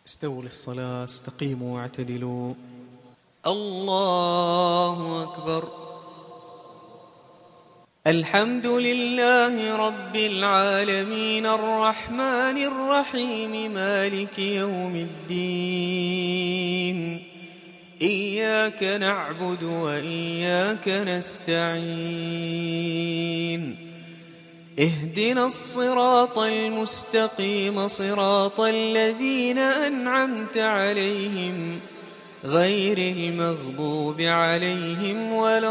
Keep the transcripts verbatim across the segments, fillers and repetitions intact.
استووا للصلاة، استقيموا واعتدلوا. الله أكبر. الحمد لله رب العالمين الرحمن الرحيم مالك يوم الدين. إياك نعبد وإياك نستعين. اهدنا الصراط المستقيم صراط الذين أنعمت عليهم غير المغضوب عليهم ولا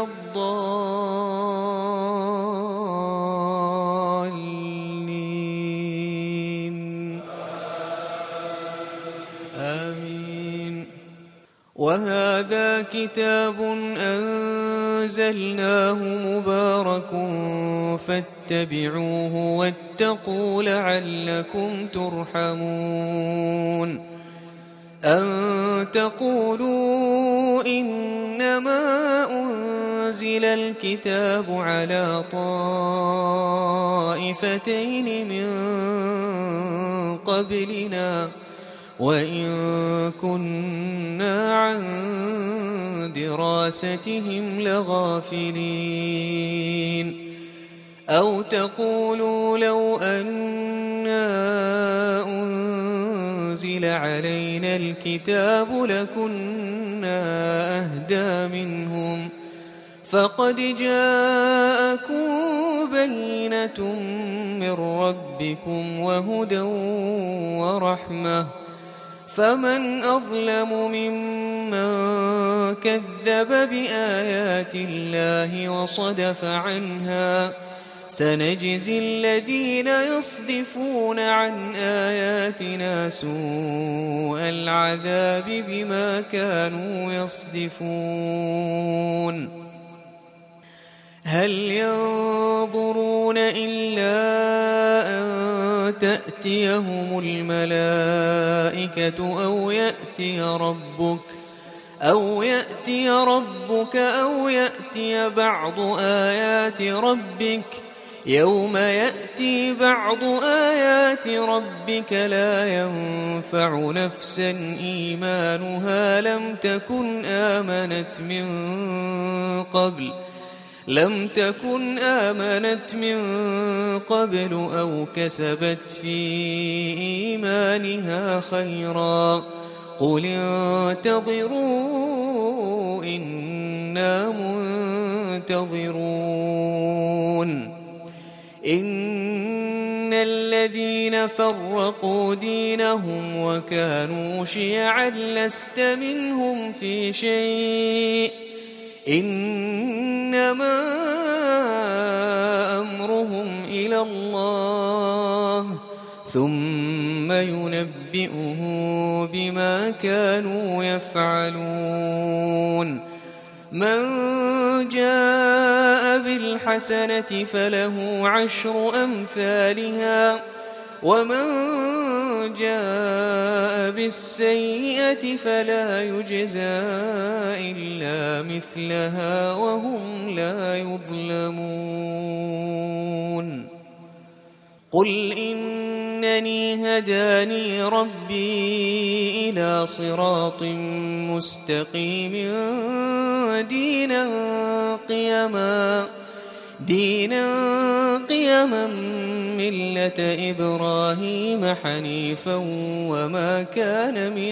الضالين. آمين. وهذا كتاب أنزلناه مبارك فاتبعوه واتقوا لعلكم ترحمون. أن تقولوا إنما أنزل الكتاب على طائفتين من قبلنا وإن كنا عن دراستهم لغافلين. أو تقولوا لو أنا أنزل علينا الكتاب لكنا أهدى منهم فقد جاءكم بينة من ربكم وهدى ورحمة فمن أظلم ممن كذب بآيات الله وصدف عنها. سنجزي الذين يصدفون عن آياتنا سوء العذاب بما كانوا يصدفون. هل ينظرون إلا أن تأتيهم الملائكة أو يأتي ربك أو يأتي ربك أو يأتي بعض آيات ربك. يوم يأتي بعض آيات ربك لا ينفع نفسا إيمانها لم تكن آمنت من قبل لم تكن آمنت من قبل أو كسبت في إيمانها خيرا. قل انتظروا إنا منتظرون. إن الذين فرقوا دينهم وكانوا شيعا لست منهم في شيء إنما أمرهم إلى الله ثم ينبئهم بما كانوا يفعلون. من جاء بالحسنة فله عشر أمثالها ومن جاء بالسيئة فلا يجزى إلا مثلها وهم لا يظلمون. قل إنني هداني ربي إلى صراط مستقيم دينا قيما دينا قيما ملة إبراهيم حنيفا وما كان من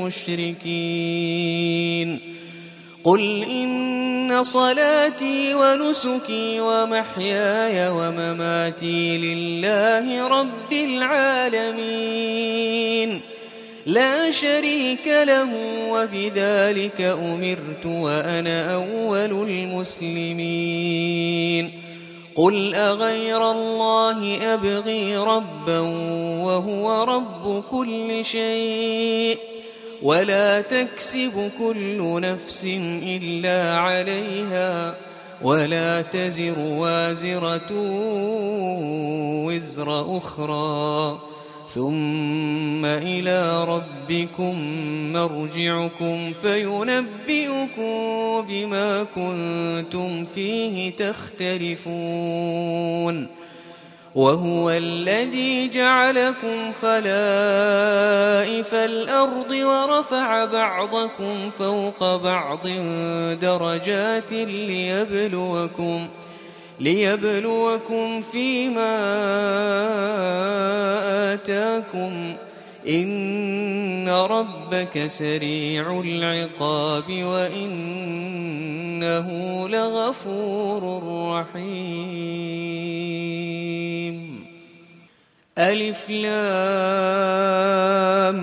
المشركين. قل إن صلاتي ونسكي ومحياي ومماتي لله رب العالمين لا شريك له وبذلك أمرت وأنا أول المسلمين. قل أغير الله أبغي ربا وهو رب كل شيء ولا تكسب كل نفس إلا عليها ولا تزر وازرة وزر أخرى ثم إلى ربكم مرجعكم فينبئكم بما كنتم فيه تختلفون. وهو الذي جعلكم خلائف الأرض ورفع بعضكم فوق بعض درجات ليبلوكم ليبلوكم فيما آتاكم إن ربك سريع العقاب وإنه لغفور رحيم. ألف لام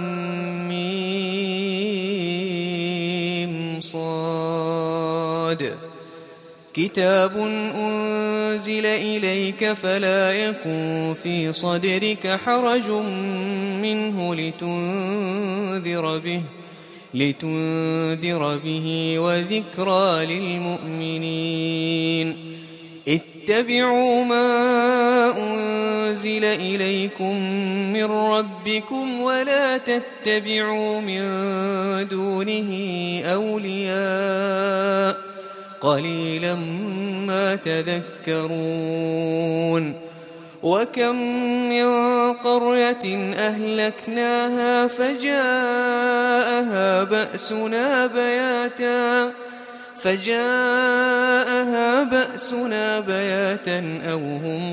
ميم صاد كتاب أنزل إليك فلا يكن في صدرك حرج منه لتنذر به لتنذر به وذكرى للمؤمنين. اتبعوا ما أنزل إليكم من ربكم ولا تتبعوا من دونه أولياء قليلا ما تذكرون. وكم من قرية أهلكناها فجاءها بأسنا بياتا فجاءها بأسنا بياتا أو هم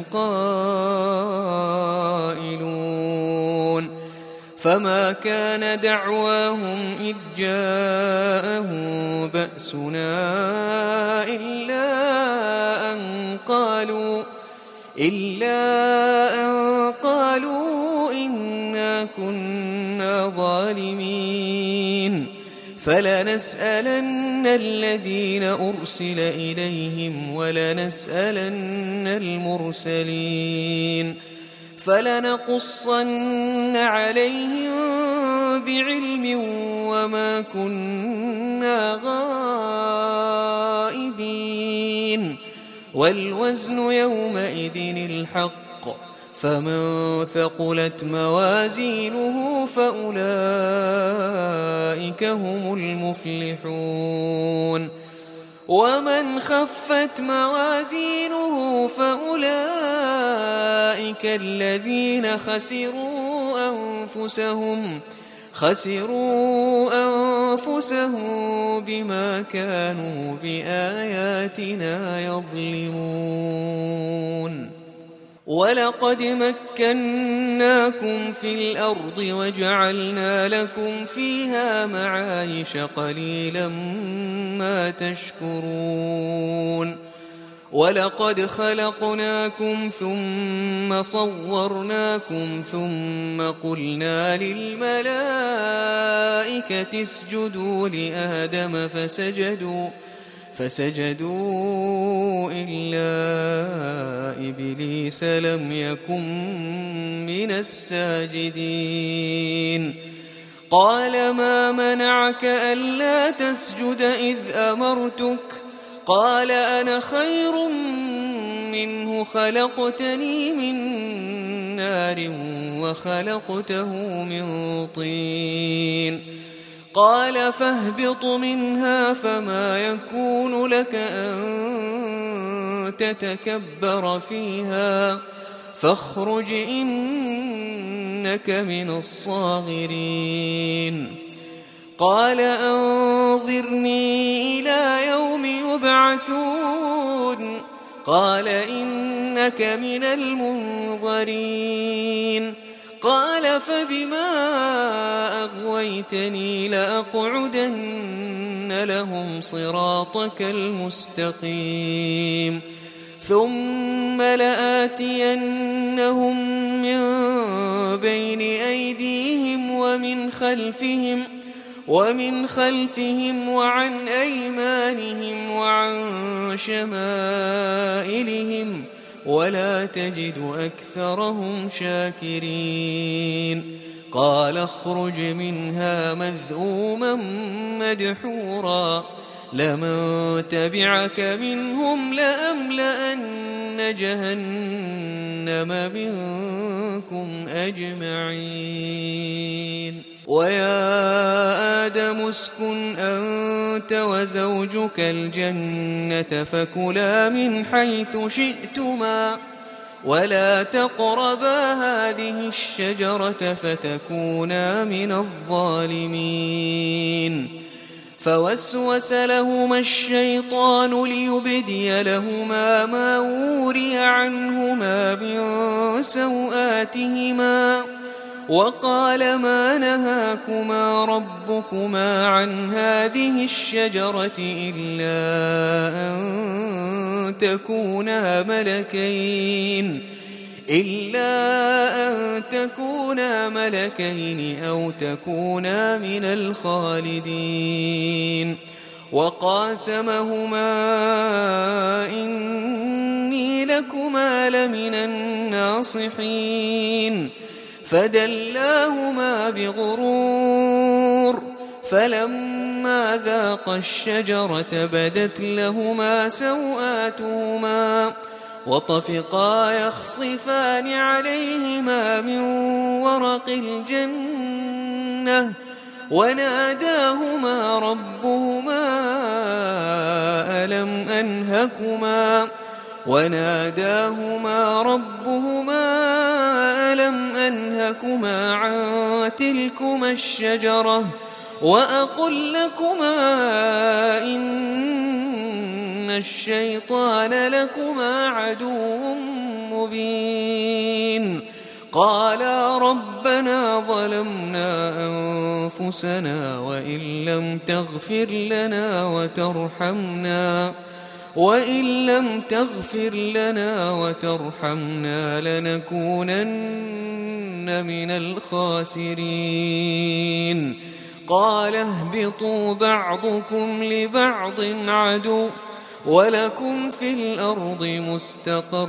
قائلون. فما كان دعواهم إذ جاءهم بأسنا إلا أن قالوا إلا أن قالوا إنا كنا ظالمين. فلنسألن الذين أرسل إليهم ولنسألن المرسلين فلنقصن عليهم بعلم وما كنا غائبين. والوزن يومئذ الحق فمن ثقلت موازينه فأولئك هم المفلحون. ومن خفت موازينه فأولئك الذين خسروا أنفسهم خسروا أنفسهم بما كانوا بآياتنا يظلمون. ولقد مكناكم في الأرض وجعلنا لكم فيها معايش قليلا ما تشكرون. ولقد خلقناكم ثم صورناكم ثم قلنا للملائكة اسجدوا لآدم فسجدوا فسجدوا إلا إبليس لم يكن من الساجدين. قال ما منعك ألا تسجد إذ أمرتك قال أنا خير منه خلقتني من نار وخلقته من طين. قال فاهبط منها فما يكون لك أن تتكبر فيها فاخرج إنك من الصاغرين. قال أنظرني إلى يوم يبعثون قال إنك من المنظرين. قال فبما أغويتني لأقعدن لهم صراطك المستقيم ثم لآتينهم من بين أيديهم ومن خلفهم ومن خلفهم وعن أيمانهم وعن شمائلهم ولا تجد أكثرهم شاكرين. قال اخرج منها مذءوما مدحورا لمن تبعك منهم لأملأن جهنم منكم أجمعين. ويا آدم اسكن أنت وزوجك الجنة فكلا من حيث شئتما ولا تقربا هذه الشجرة فتكونا من الظالمين. فوسوس لهما الشيطان ليبدي لهما ما وري عنهما من سوآتهما وقال ما نهاكما ربكما عن هذه الشجرة إلا أن تكونا ملكين إلا أن تكونا ملكين أو تكونا من الخالدين. وقاسمهما إني لكما لمن الناصحين فدلاهما بغرور فلما ذاقا الشجرة بدت لهما سوآتهما وطفقا يخصفان عليهما من ورق الجنة وناداهما ربهما ألم أنهكما وناداهما ربهما ألم أنهكما عن تلكما الشجرة وأقل لكما إن الشيطان لكما عدو مبين. قالا ربنا ظلمنا أنفسنا وإن لم تغفر لنا وترحمنا وإن لم تغفر لنا وترحمنا لنكونن من الخاسرين. قال اهبطوا بعضكم لبعض عدو ولكم في الأرض مستقر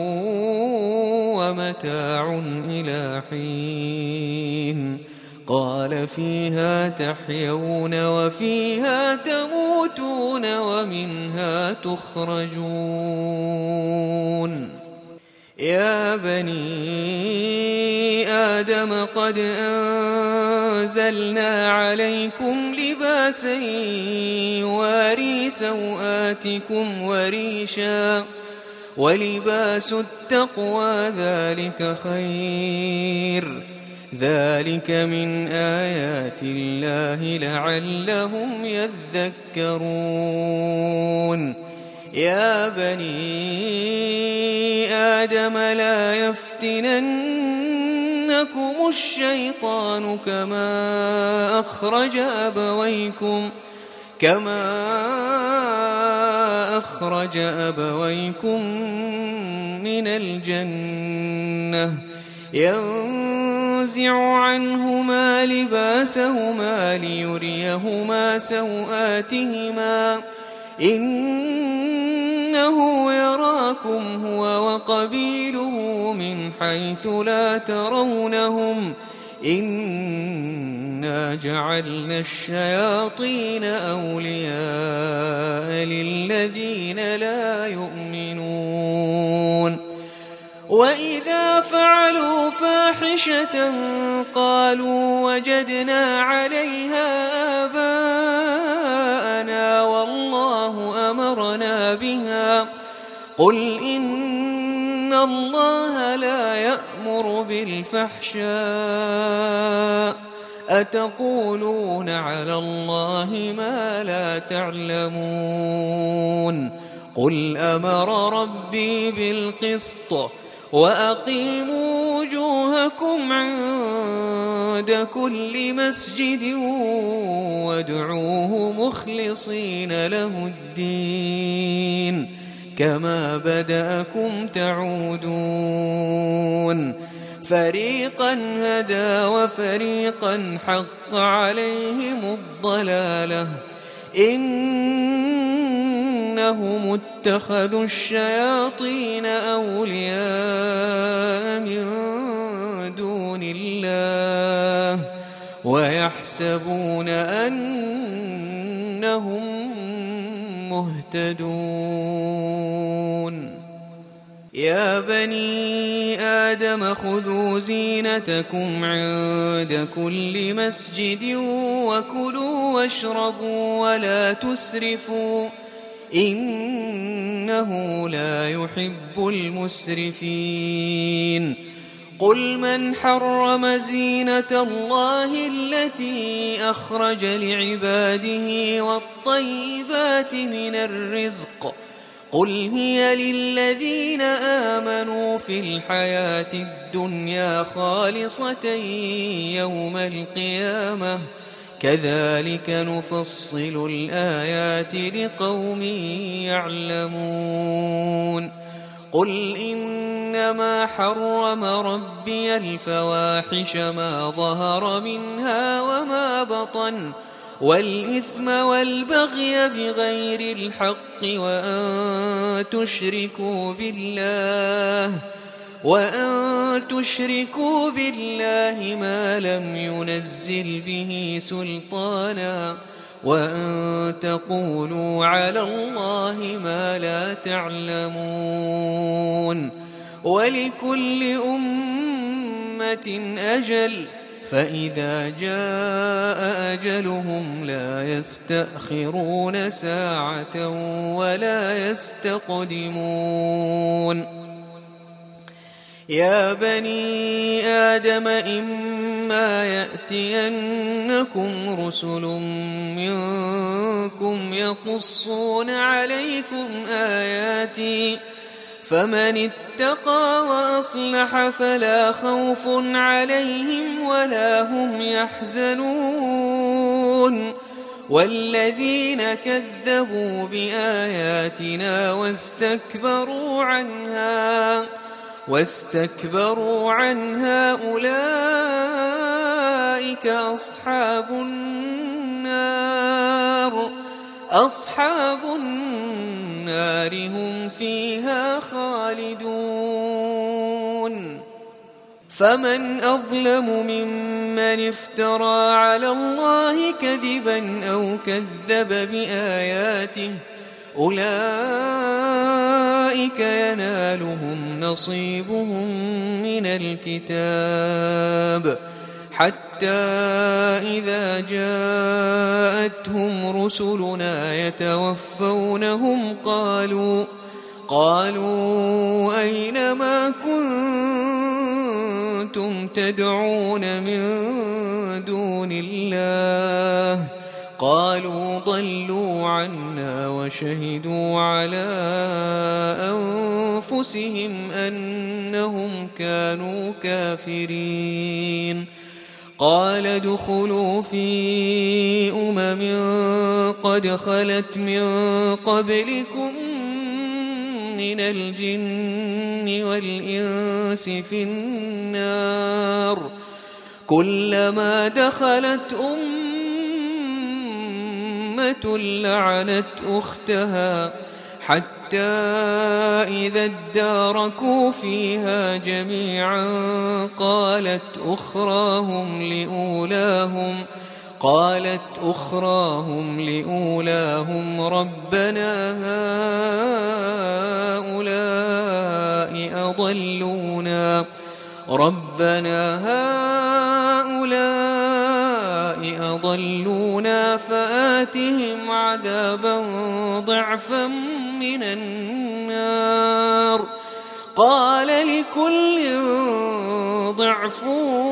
ومتاع إلى حين. قال فيها تحيون وفيها تموتون ومنها تخرجون. يا بني آدم قد أنزلنا عليكم لباسا يواري سوآتكم وريشا ولباس التقوى ذلك خير ذلك من آيات الله لعلهم يذكرون. يا بني آدم لا يفتننكم الشيطان كما أخرج أبويكم كما أخرج أبويكم من الجنة ينزع عنهما لباسهما ليريهما سوآتهما إنه يراكم هو وقبيله من حيث لا ترونهم إنا جعلنا الشياطين أولياء للذين لا يؤمنون. وإذا فعلوا فاحشة قالوا وجدنا عليها آباءنا والله أمرنا بها قل إن الله لا يأمر بالفحشاء أتقولون على الله ما لا تعلمون. قل أمر ربي بالقسط وأقيموا وجوهكم عند كل مسجد وادعوه مخلصين له الدين كما بدأكم تعودون. فريقا هدى وفريقا حق عليهم الضلالة إنهم اتخذوا الشياطين أولياء من دون الله ويحسبون أنهم مهتدون. يا بني آدم خذوا زينتكم عند كل مسجد وكلوا واشربوا ولا تسرفوا إنه إنه لا يحب المسرفين قل من حرم زينة الله التي أخرج لعباده والطيبات من الرزق قل هي للذين آمنوا في الحياة الدنيا خالصة يوم القيامة كذلك نفصل الآيات لقوم يعلمون قل إنما حرم ربي الفواحش ما ظهر منها وما بطن والإثم والبغي بغير الحق وأن تشركوا بالله وأن تشركوا بالله ما لم ينزل به سلطانا وأن تقولوا على الله ما لا تعلمون ولكل أمة أجل فإذا جاء أجلهم لا يستأخرون ساعة ولا يستقدمون يا بني آدم إما يأتينكم رسل منكم يقصون عليكم آياتي فمن اتقى وأصلح فلا خوف عليهم ولا هم يحزنون والذين كذبوا بآياتنا واستكبروا عنها واستكبروا عنها أولئك أصحاب النار أصحاب النار هم فيها خالدون فمن أظلم ممن افترى على الله كذبا أو كذب بآياته أولئك ينالهم نصيبهم من الكتاب حتى إذا جاءتهم رسلنا يتوفونهم قالوا قالوا أين ما كنتم تدعون من دون الله قالوا ضلوا عنا وشهدوا على أنفسهم أنهم كانوا كافرين قال ادخلوا في أمم قد خلت من قبلكم من الجن والإنس في النار كلما دخلت أمة لعنت أختها حتى إذا اداركوا فيها جميعا قالت أخراهم لأولاهم قالت أخراهم لأولاهم ربنا هؤلاء أضلونا ربنا هؤلاء أضلونا فآتهم عذابا ضعفا من النار قال لكل ضعف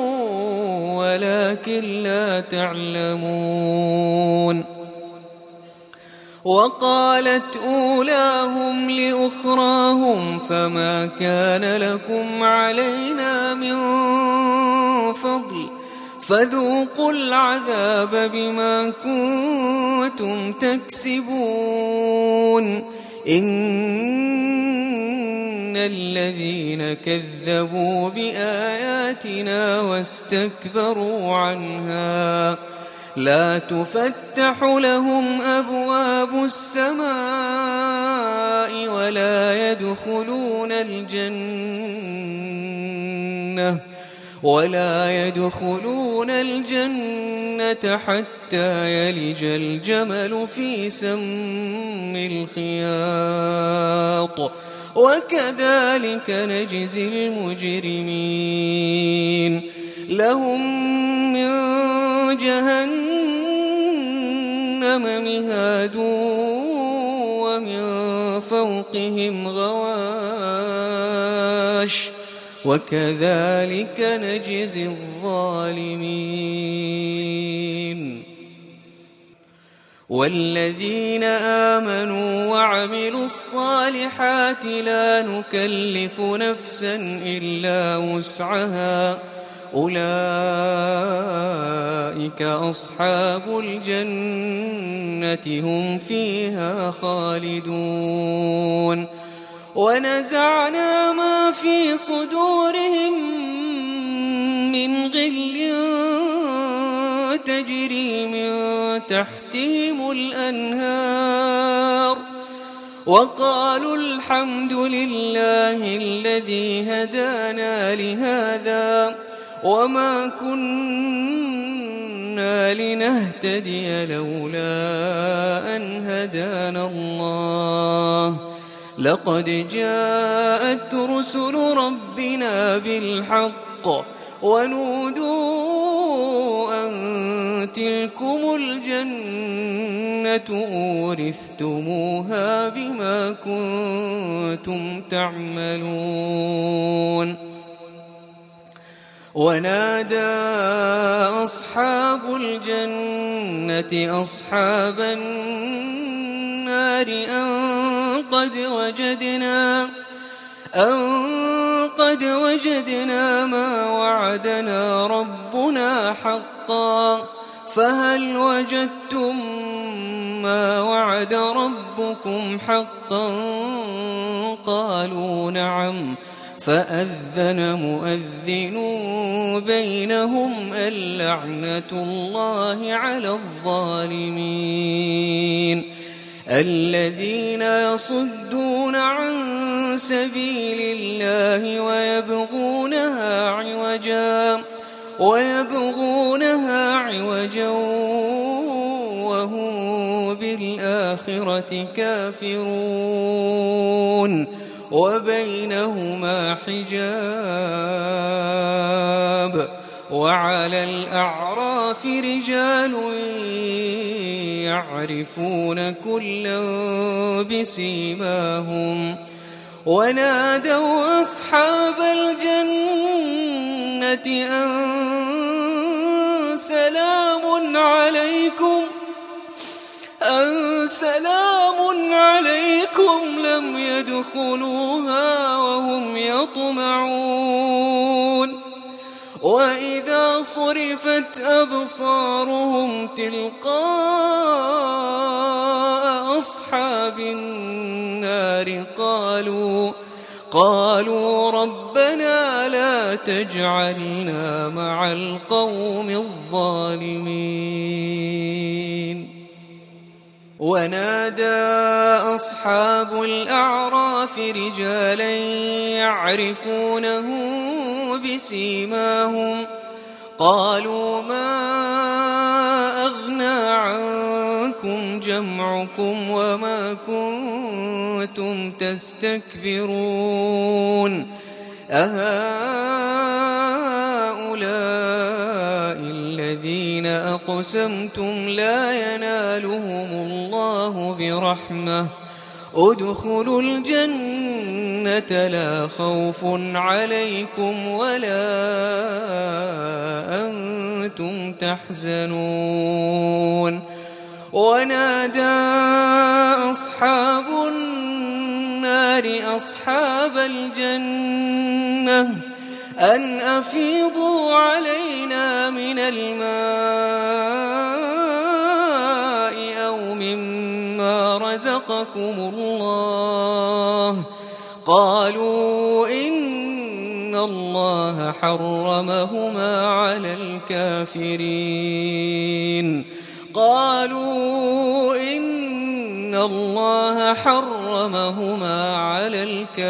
ولكن لا تعلمون وقالت أولاهم لأخراهم فما كان لكم علينا من فضل فذوقوا العذاب بما كنتم تكسبون إن الذين كذبوا بآياتنا واستكبروا عنها لا تفتح لهم أبواب السماء ولا يدخلون الجنة ولا يدخلون الجنة حتى يلج الجمل في سم الخياط وكذلك نجزي المجرمين لهم من جهنم مهاد ومن فوق فوقهم غواش وكذلك نجزي الظالمين. والذين آمنوا وعملوا الصالحات لا نكلف نفسا إلا وسعها أولئك أصحاب الجنة هم فيها خالدون. ونزعنا ما في صدورهم من غل تجري من تحتهم الأنهار وقالوا الحمد لله الذي هدانا لهذا وما كنا لنهتدي لولا أن هدانا الله لقد جاءت رسل ربنا بالحق ونودوا أن تلكم الجنة أورثتموها بما كنتم تعملون. ونادى أصحاب الجنة أصحاب النار أن قد وجدنا أن قد وجدنا ما وعدنا ربنا حقا فهل وجدتم ما وعد ربكم حقا قالوا نعم فأذن مؤذن بينهم اللعنة الله على الظالمين الذين يصدون عن سبيل الله ويبغونها عوجا ويبغونها عوجا وهم بالآخرة كافرون وبينهما حجاب. وعلى الأعراف رجال يعرفون كلا بسيماهم ونادوا أصحاب الجنة أن سلام عليكم أن سلام عليكم لم يدخلوها وهم يطمعون. وإذا صرفت أبصارهم تلقاء أصحاب النار قالوا قالوا ربنا لا تجعلنا مع القوم الظالمين. ونادى أصحاب الأعراف رجالا يعرفونه بسيماهم قالوا ما أغنى عنكم جمعكم وما كنتم تستكبرون أهؤلاء الذين أقسمتم لا ينالهم الله برحمة ادخلوا الجنة لا خوف عليكم ولا أنتم تحزنون. ونادى أصحاب النار أصحاب الجنة أن أفيضوا علينا من الماء أو مما رزقكم الله قالوا إن الله حرمهما على الكافرين قالوا إن الله حرمهما على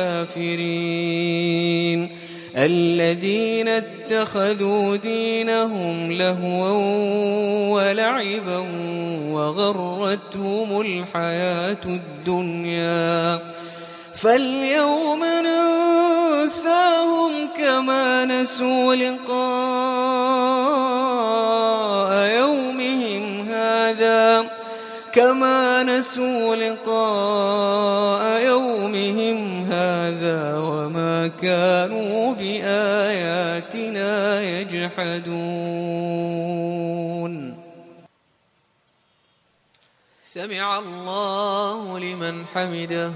الكافرين الذين اتخذوا دينهم لهوا ولعبا وغرتهم الحياة الدنيا فاليوم ننساهم كما نسوا لقاء يومهم هذا كما نسوا لقاء يومهم هذا وما كانوا بآياتنا يجحدون. سمع الله لمن حمده.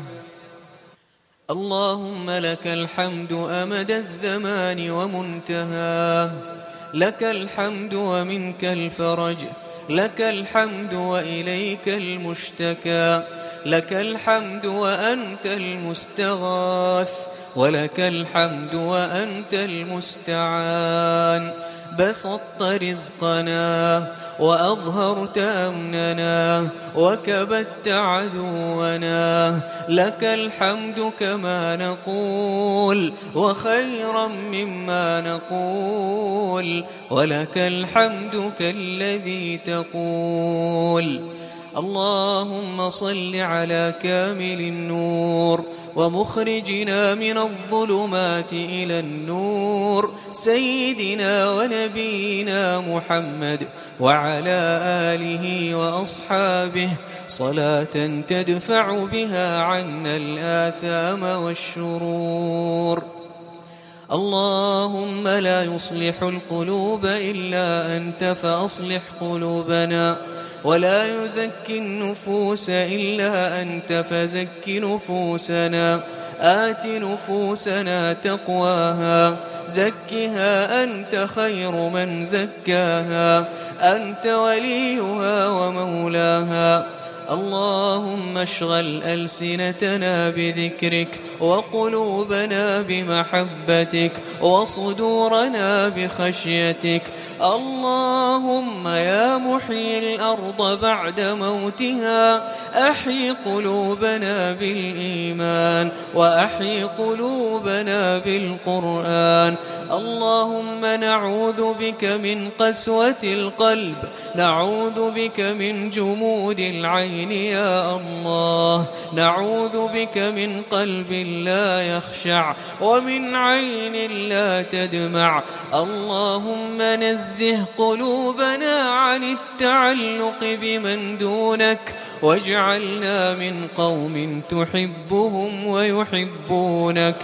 اللهم لك الحمد أمد الزمان ومنتهاه، لك الحمد ومنك الفرج، لك الحمد وإليك المشتكى، لك الحمد وأنت المستغاث، ولك الحمد وأنت المستعان. بسطت رزقنا وأظهرت أمننا وكبت عدونا، لك الحمد كما نقول وخيرا مما نقول، ولك الحمد كالذي تقول. اللهم صل على كامل النور ومخرجنا من الظلمات إلى النور، سيدنا ونبينا محمد وعلى آله وأصحابه، صلاة تدفع بها عنا الآثام والشرور. اللهم لا يصلح القلوب إلا أنت فأصلح قلوبنا، ولا يزكي النفوس إلا أنت فزك نفوسنا. آت نفوسنا تقواها، زكها أنت خير من زكاها، أنت وليها ومولاها. اللهم اشغل ألسنتنا بذكرك، وقلوبنا بمحبتك، وصدورنا بخشيتك. اللهم يا محيي الأرض بعد موتها، أحي قلوبنا بالإيمان، وأحي قلوبنا بالقرآن. اللهم نعوذ بك من قسوة القلب، نعوذ بك من جمود العين يا الله، نعوذ بك من قلب لا يخشع ومن عين لا تدمع. اللهم نزه قلوبنا عن التعلق بمن دونك، واجعلنا من قوم تحبهم ويحبونك.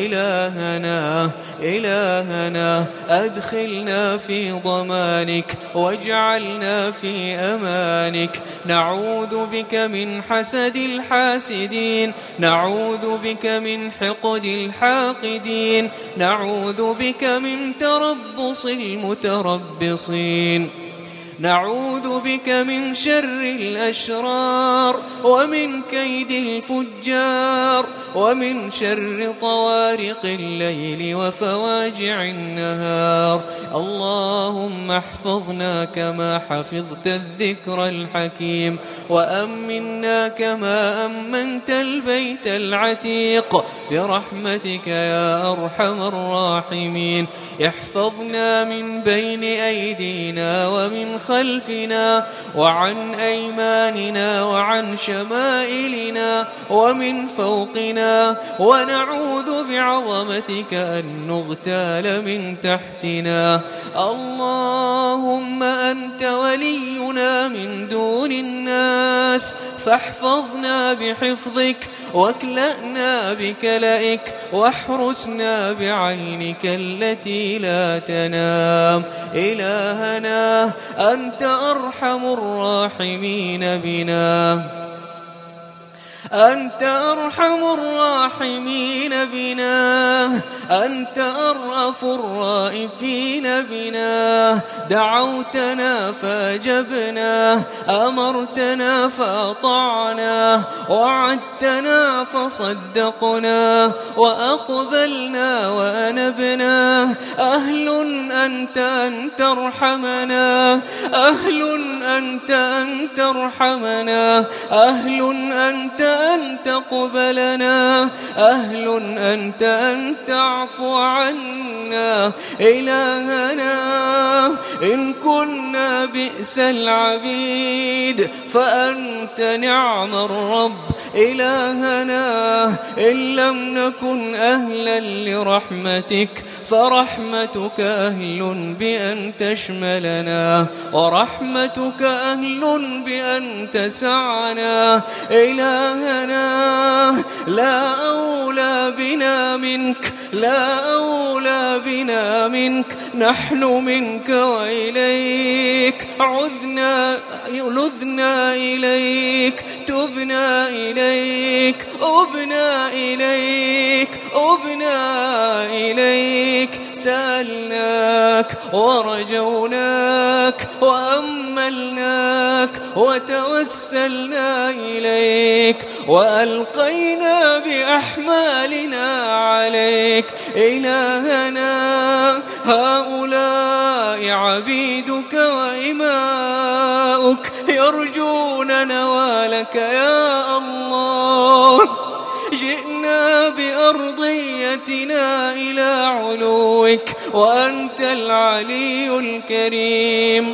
إلهنا إلهنا أدخلنا في ضمانك، واجعلنا في أمانك. نعوذ بك من حسد الحاسدين، نعوذ بك من حقد الحاقدين، نعوذ بك من تربص المتربصين، نعوذ بك من شر الأشرار، ومن كيد الفجار، ومن شر طوارق الليل وفواجع النهار. اللهم احفظنا كما حفظت الذكر الحكيم، وأمنا كما أمنت البيت العتيق، برحمتك يا أرحم الراحمين. احفظنا من بين أيدينا ومن خلفنا وعن أيماننا وعن شمائلنا ومن فوقنا، ونعوذ بعظمتك أن نغتال من تحتنا. اللهم أنت ولينا من دون الناس، فاحفظنا بحفظك، واكلأنا بكلئك، واحرسنا بعينك التي لا تنام. إلهنا أنت أرحم الراحمين بنا، أنت أرحم الراحمين بنا، أنت أرأف الرائفين بنا. دعوتنا فأجبنا، أمرتنا فأطعنا، وعدتنا فصدقنا، وأقبلنا وأنبنا. أهل أنت أن ترحمنا، أهل أنت أن ترحمنا، أهل أنت أن تقبلنا، أهل أنت أن تعافينا. فاعف عنا إلهنا إن كنا بئس العبيد فأنت نعم الرب إلهنا إن لم نكن أهلا لرحمتك فرحمتك أهل بأن تشملنا ورحمتك أهل بأن تسعنا إلهنا لا أولى بنا منك لا أولى بنا منك نحن منك وإليك عذنا لذنا إليك تبنا إليك أبنا إليك أبنا إليك سألناك ورجوناك وأملناك وتوسلنا إليك وألقينا بأحمالنا عليك إلهنا هؤلاء عبيدك وإماؤك يرجون نوالك يا الله جئنا بأرضيتنا إلى علوك وأنت العلي الكريم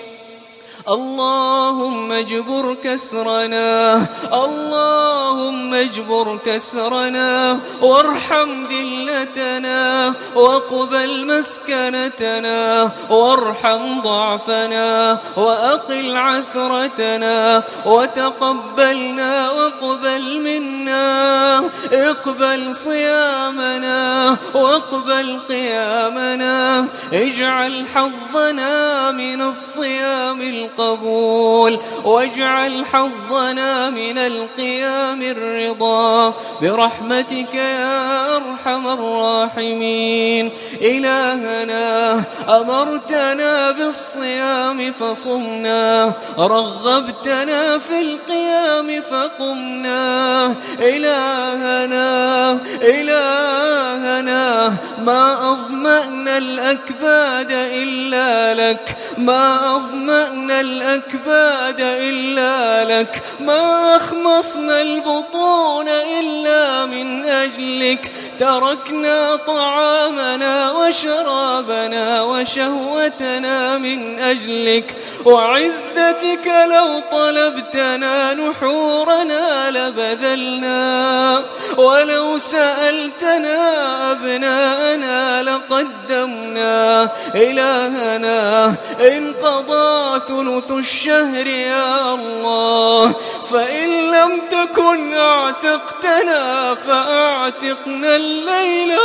اللهم اجبر كسرنا اللهم اجبر كسرنا وارحم ذلتنا واقبل مسكنتنا وارحم ضعفنا وأقل عثرتنا وتقبلنا واقبل منا اقبل صيامنا واقبل قيامنا اجعل حظنا من الصيام القبول القبول واجعل حظنا من القيام الرضا برحمتك يا أرحم الراحمين إلهنا أمرتنا بالصيام فصمنا رغبتنا في القيام فقمنا إلهنا إلهنا ما أظمأنا الأكباد إلا لك ما أظمأنا الأكباد إلا لك ما أخمصنا البطون إلا من أجلك تركنا طعامنا وشرابنا وشهوتنا من أجلك وعزتك لو طلبتنا نحورنا لبذلنا ولو سألتنا أبناءنا لقدمنا إلهنا إن قضى ثلث الشهر يا الله فإن لم تكن أعتقتنا فأعتقنا الليلة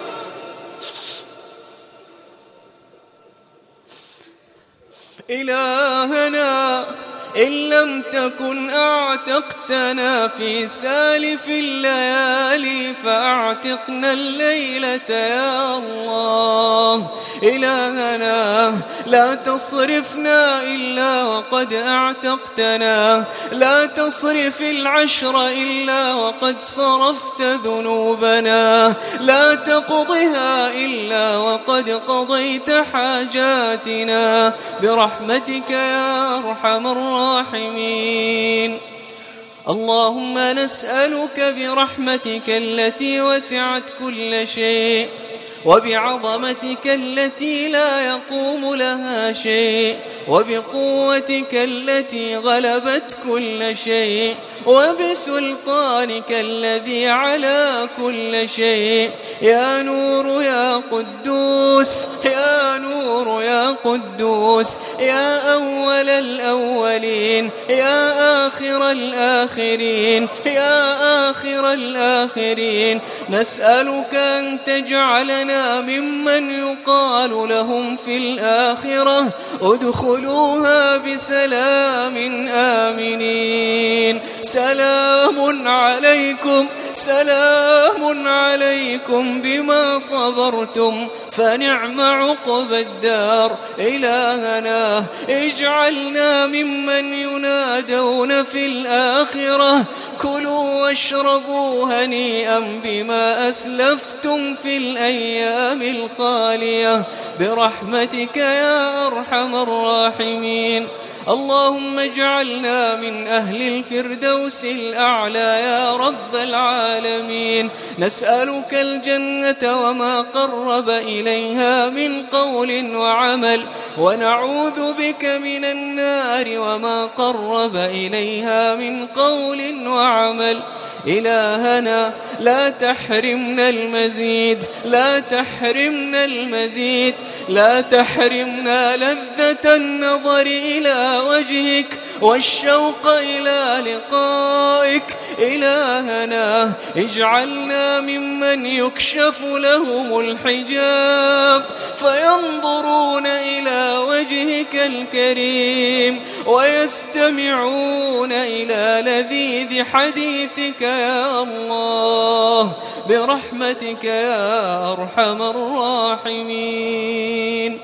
إلهنا إن لم تكن أعتقتنا في سالف الليالي فأعتقنا الليلة يا الله إلهنا لا تصرفنا إلا وقد أعتقتنا لا تصرف العشر إلا وقد صرفت ذنوبنا لا تقضها إلا وقد قضيت حاجاتنا برحمتك يا أرحم الراحمين اللهم نسألك برحمتك التي وسعت كل شيء وبعظمتك التي لا يقوم لها شيء وبقوتك التي غلبت كل شيء وبسلطانك الذي على كل شيء يا نور يا قدوس يا نور يا قدوس يا أول الأولين يا آخر الآخرين يا آخر الآخرين نسألك أن تجعلنا ممن يقال لهم في الآخرة ادخلوها بسلام آمنين سلام عليكم سلام عليكم بما صبرتم فنعم عقبى الدار إلهنا اجعلنا ممن ينادون في الآخرة كلوا واشربوا هنيئا بما أسلفتم في الأيام الخالية برحمتك يا أرحم الراحمين اللهم اجعلنا من أهل الفردوس الأعلى يا رب العالمين. نسألك الجنة وما قرب إليها من قول وعمل، ونعوذ بك من النار وما قرب إليها من قول وعمل. إلهنا لا تحرمنا المزيد، لا تحرمنا المزيد، لا تحرمنا لذة النظر إلى وجهك والشوق إلى لقائك. إلهنا اجعلنا ممن يكشف لهم الحجاب فينظرون إلى وجهك الكريم ويستمعون إلى لذيذ حديثك يا الله، برحمتك يا أرحم الراحمين.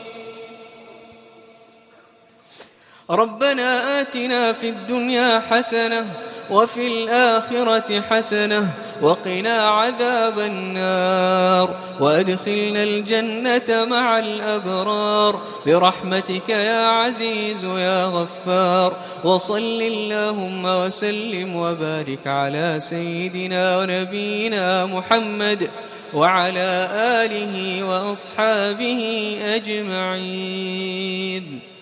ربنا آتنا في الدنيا حسنة وفي الآخرة حسنة وقنا عذاب النار، وأدخلنا الجنة مع الأبرار برحمتك يا عزيز يا غفار. وصل اللهم وسلم وبارك على سيدنا ونبينا محمد وعلى آله وأصحابه أجمعين.